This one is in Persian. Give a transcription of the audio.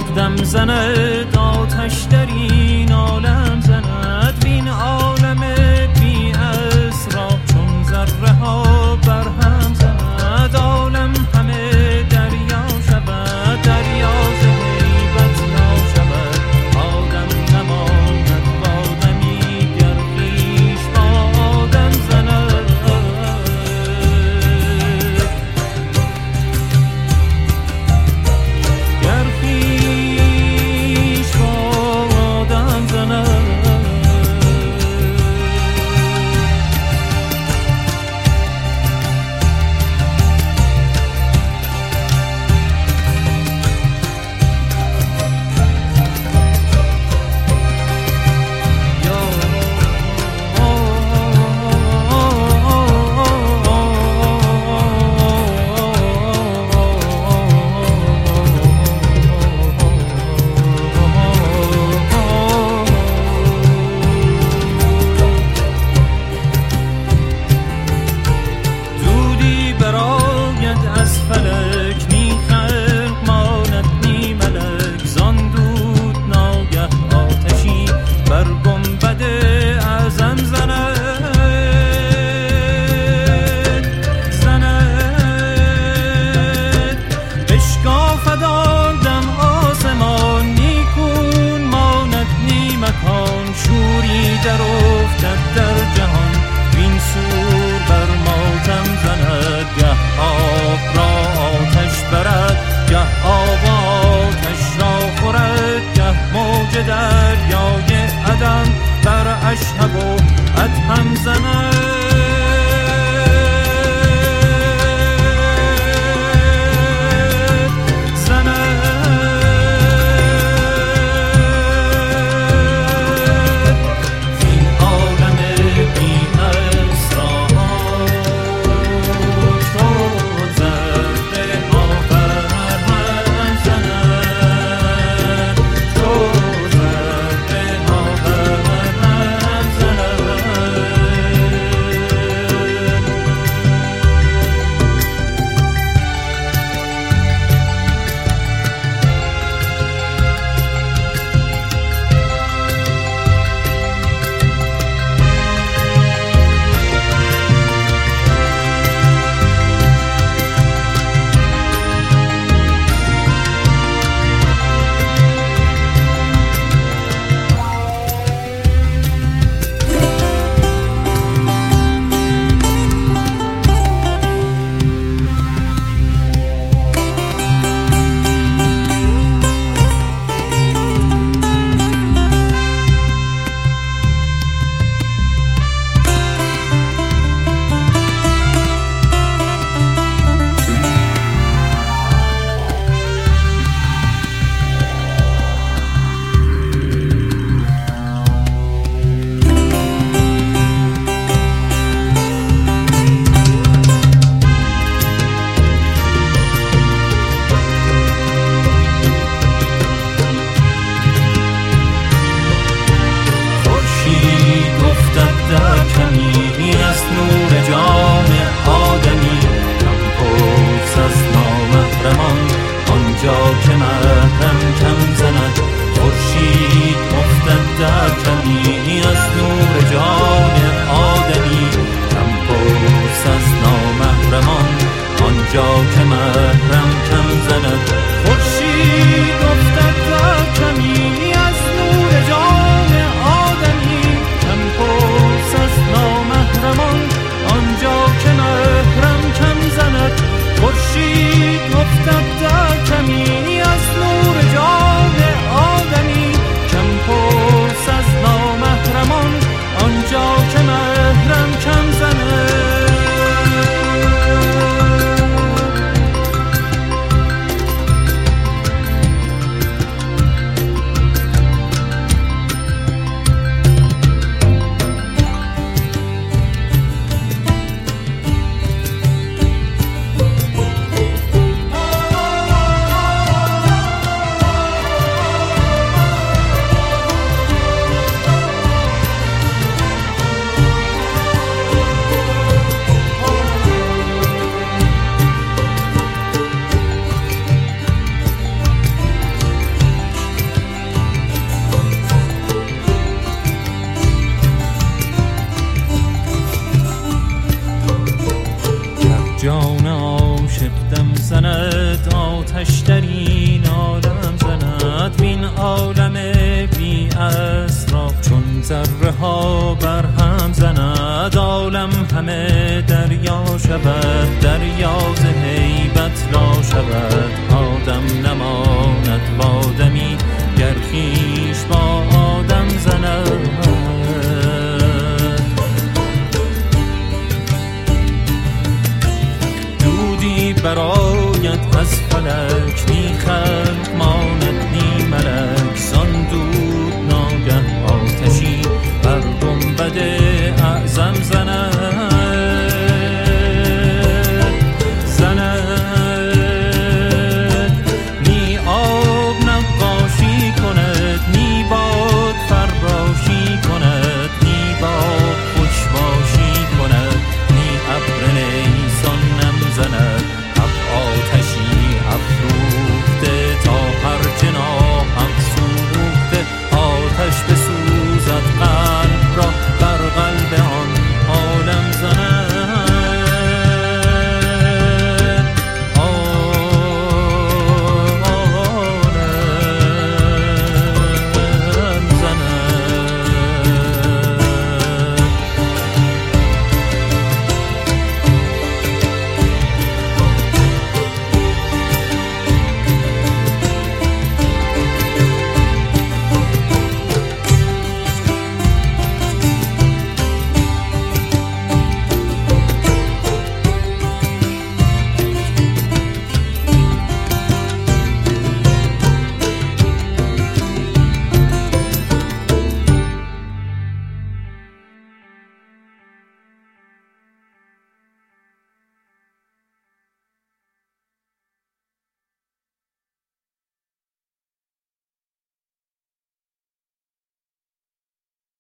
دم زند آتش در این عالم زند، وین عالم بی اسرا چون ذره ها بر هم زند. عالم همه دریا شود، دریا ز هیبت نا شود. آدم نماند بادمی گر خویش با آدم زند. گر خویش با آدم زند. جان عاشق دم زند، آتش در این عالم زند. وین عالم بی اسرار چون ذره ها بر هم زند. عالم همه دریا شود، دریا ز هیبت لا شود. آدم نماند با آدمی گر خویش با آدم زند. دودی برآید از فلک